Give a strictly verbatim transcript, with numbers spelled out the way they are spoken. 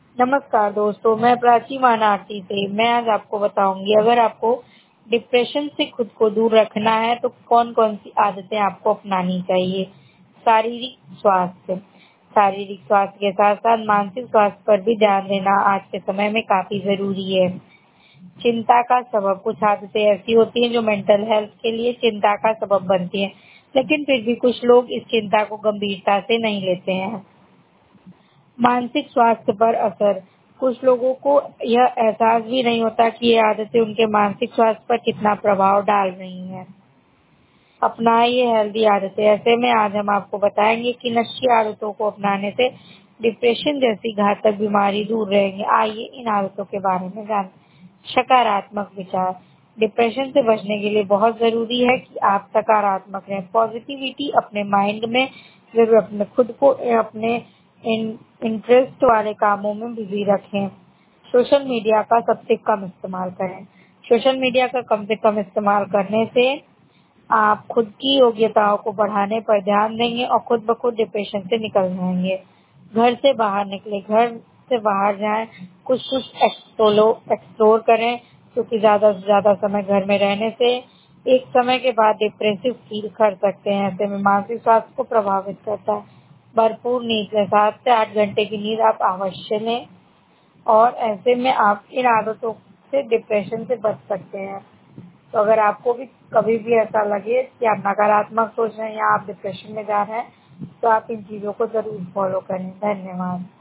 नमस्कार दोस्तों, मैं प्राची वाराणसी से। मैं आज आपको बताऊंगी, अगर आपको डिप्रेशन से खुद को दूर रखना है तो कौन-कौन सी आदतें आपको अपनानी चाहिए। शारीरिक स्वास्थ्य शारीरिक स्वास्थ्य के साथ-साथ मानसिक स्वास्थ्य पर भी ध्यान देना आज के समय में काफी जरूरी है। चिंता का सबब कुछ आदतें ऐसी होती हैं जो मेंटल हेल्थ के लिए चिंता का सबब बनती हैं, लेकिन फिर भी कुछ लोग इस चिंता को गंभीरता से नहीं लेते हैं। मानसिक स्वास्थ्य पर असर कुछ लोगों को यह एहसास भी नहीं होता कि ये आदतें उनके मानसिक स्वास्थ्य पर कितना प्रभाव डाल रही हैं। अपनाएं ये हेल्दी आदतें। ऐसे में आज हम आपको बताएंगे कि नशे आदतों को अपनाने से डिप्रेशन जैसी घातक बीमारी दूर रहेंगे। आइए इन आदतों के बारे में जानें। सकारात्मक विचार डिप्रेशन से बचने के लिए बहुत जरूरी है कि आप सकारात्मक रहें। पॉजिटिविटी अपने माइंड में जरूर अपने खुद को अपने इन, इंटरेस्ट वाले कामों में बिजी रखें। सोशल मीडिया का सबसे कम इस्तेमाल करें। सोशल मीडिया का कम से कम इस्तेमाल करने से आप खुद की योग्यताओं को बढ़ाने पर ध्यान देंगे और खुद ब खुद डिप्रेशन से निकल जाएंगे। घर से बाहर निकले, घर से बाहर जाएं, कुछ कुछ एक्सप्लोर एक्सप्लोर करें, क्योंकि ज्यादा से ज्यादा समय घर में रहने से एक समय के बाद डिप्रेसिव फील कर सकते हैं। ऐसे में मानसिक स्वास्थ्य को प्रभावित करता है। भरपूर नींद लें, सात से आठ घंटे की नींद आप अवश्य लें और ऐसे में आप इन आदतों से डिप्रेशन से बच सकते हैं। तो अगर आपको भी कभी भी ऐसा लगे कि आप नकारात्मक सोच रहे हैं या आप डिप्रेशन में जा रहे हैं, तो आप इन चीजों को जरूर फॉलो करें। धन्यवाद।